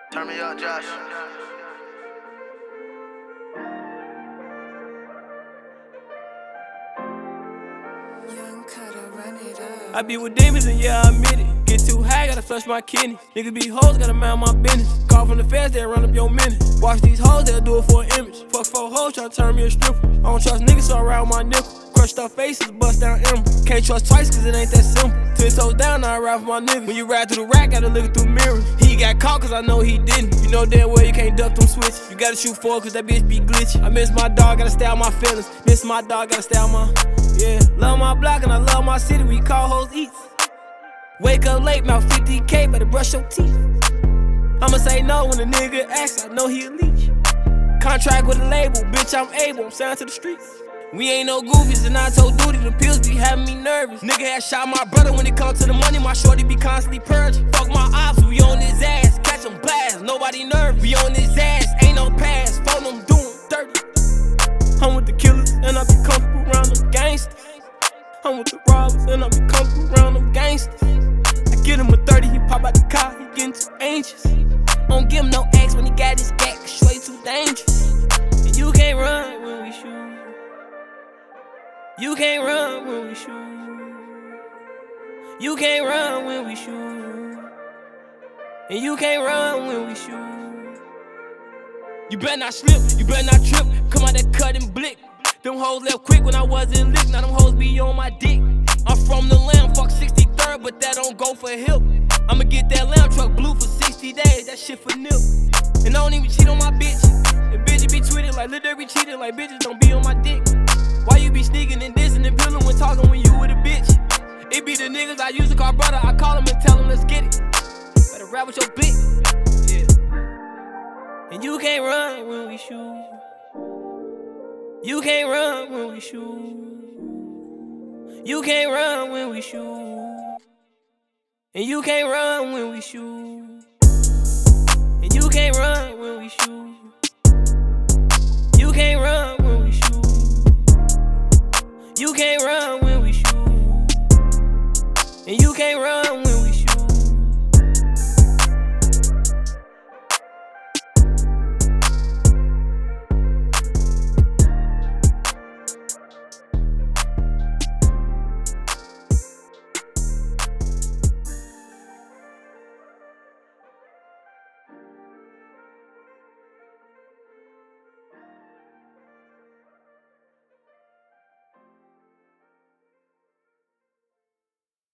Turn me up, Josh. I be with demons and yeah, I admit it. Get too high, gotta flush my kidney. Niggas be hoes, gotta mind my business. Call from the feds, they'll run up your minute. Watch these hoes, they'll do it for an image. Fuck 4 hoes, tryna turn me a stripper. I don't trust niggas, so I ride with my nickel. Crushed up faces, bust down ember. Can't trust twice, cause it ain't that simple. 10 toes down, now I ride for my niggas. When you ride through the rack, gotta look through mirrors. He got caught, cause I know he didn't. You know damn well you can't duck them switches. You gotta shoot forward, cause that bitch be glitchy. I miss my dog, gotta stay out my feelings. Miss my dog, gotta stay out my... Yeah, love my block and I love my city, we call hoes eats. Wake up late, mouth 50K, better brush your teeth. I'ma say no when a nigga asks, I know he a leech. Contract with a label, bitch, I'm able, I'm signed to the streets. We ain't no goofies, and I told Duty the pills be having me nervous. Nigga had shot my brother when it come to the money, my shorty be constantly purging. Fuck my ops, we on his ass, catch him blast, nobody nervous. We on his ass, ain't no pass, phone them doing dirty. I'm with the killers, and I be comfortable around them gangsters. I'm with the robbers, and I be comfortable around them gangsters. I get him a 30, he pop out the car, he getting too anxious. Don't give him no X when he got his gat, cause straight too dangerous. And you can't run when we shoot. You can't run when we shoot. You can't run when we shoot. And you can't run when we shoot. You better not slip, you better not trip. Come out that cut and blick. Them hoes left quick when I wasn't lit. Now them hoes be on my dick. I'm from the lamb, fuck 63rd, but that don't go for hip. I'ma get that lamb truck blue for 60 days, that shit for nip. And I don't even cheat on my bitch. And bitches be tweeted like Lil Durk be cheated, like bitches don't be on my dick. Why you be sneaking and dissing and pilling when talking when you with a bitch? It be the niggas I used to call brother, I call them and tell them let's get it. Better rap with your bitch, yeah. And you can't run when we shoot. You can't run when we shoot. You can't run when we shoot. And you can't run when we shoot. And you can't run when we shoot. You can't run when we shoot. You can't run when we shoot. And you can't run when we shoot.